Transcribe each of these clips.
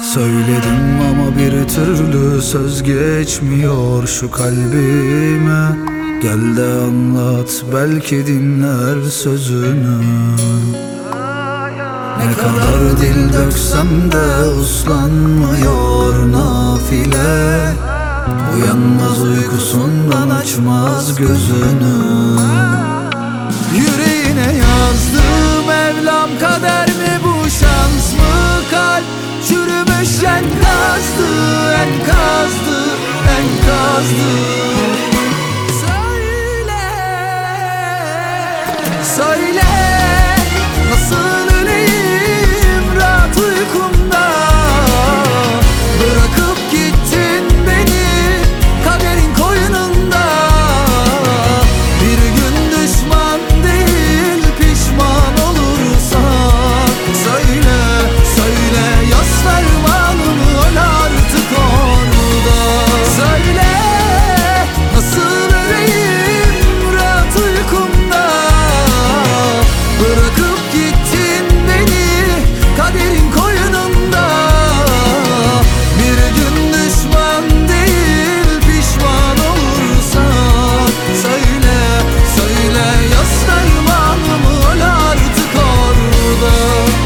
Söyledim ama bir türlü söz geçmiyor şu kalbime. Gel de anlat, belki dinler sözünü. Ne kadar dil döksem de uslanmıyor nafile. Uyanmaz uykusundan, açmaz gözünü. Yüreğine yazdım Mevlam, kader mi bu, şans mı kalp? Çürümüş enkazdı, enkazdı, enkazdı. Söyle, söyle, nasıl öleyim rahat uykumda? Bırakıp gittin beni kaderin koynunda. Bir gün düşman değil pişman olursak. Söyle, söyle, yaz fermanımı, öl artık orada. Söyle, nasıl öleyim rahat uykumda? Bırakıp gittin beni kaderin koynunda. Bir gün düşman değil pişman olursak. Söyle, söyle, yaz fermanımı, öl artık orada.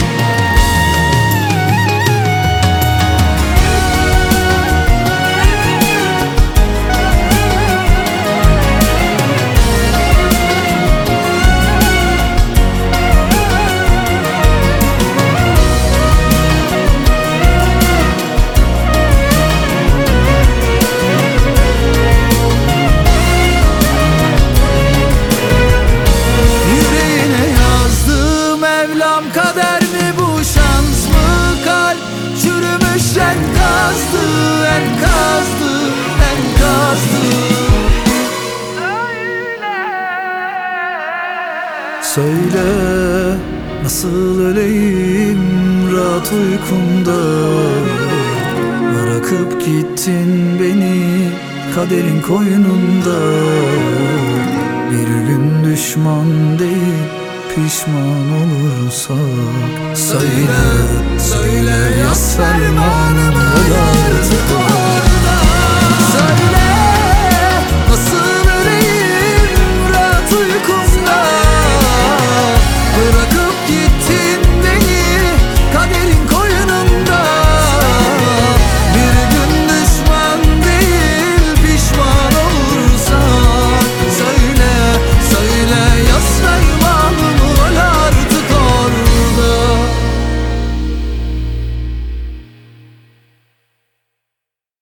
Yüreğine yazdım Mevlam, kader mi bu, şans mı kalp? Çürümüş enkazdı, enkazdı, enkazdı. Söyle, nasıl öleyim rahat uykumda? Bırakıp gittin beni kaderin koynunda. Bir gün düşman değil pişman olursak. Söyle, söyle, yaz fermanımı, öl artık.